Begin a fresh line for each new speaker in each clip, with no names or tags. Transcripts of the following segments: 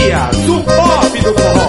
Elias, o pop do forró.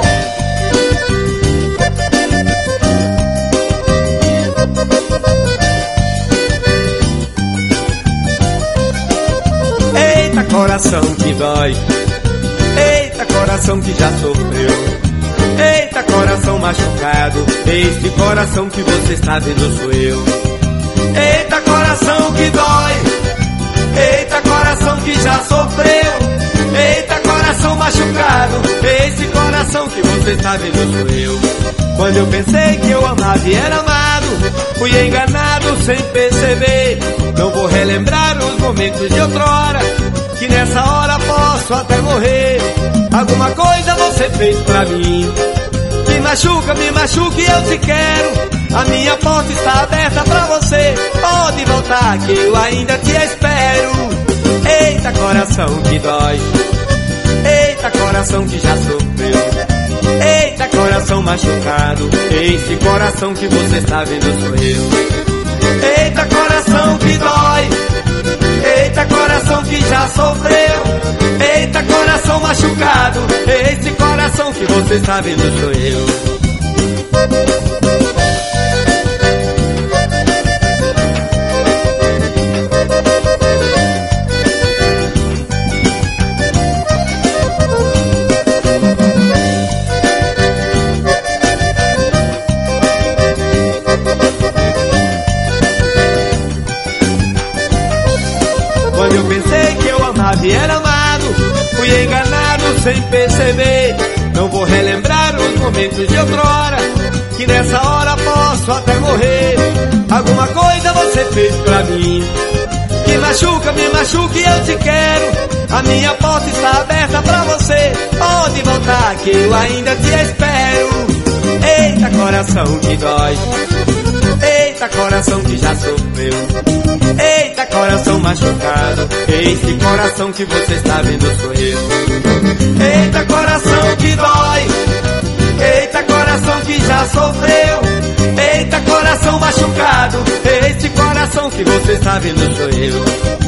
Eita, coração que dói, eita, coração que já sofreu, eita, coração machucado, este coração que você está vendo sou eu. Eita, coração que dói, eita, coração que já sofreu, eita, coração machucado, este coração que você está vendo sou eu. Quando eu pensei que eu amava e era amado, fui enganado sem perceber. Não vou relembrar os momentos de outrora, que nessa hora posso até morrer. Alguma coisa você fez pra mim, me machuca e eu te quero. A minha porta está aberta pra você, pode voltar que eu ainda te espero. Eita, coração que dói, eita, coração que já sofreu, eita, coração machucado, esse coração que você está vendo sou eu. Eita, coração que dói, eita, coração que já sofreu, eita, coração machucado, esse coração que você está vendo sou eu. Quando eu pensei que eu amava e era amado, fui enganado sem perceber. Não vou relembrar os momentos de outrora, que nessa hora posso até morrer. Alguma coisa você fez pra mim, me machuca e eu te quero. A minha porta está aberta pra você, pode voltar que eu ainda te espero. Eita, coração que dói, eita, coração que já sofreu, eita, coração machucado, esse coração que você está vendo sou eu. Eita, coração que dói, eita, coração que já sofreu, eita, coração machucado, esse coração que você está vendo sou eu.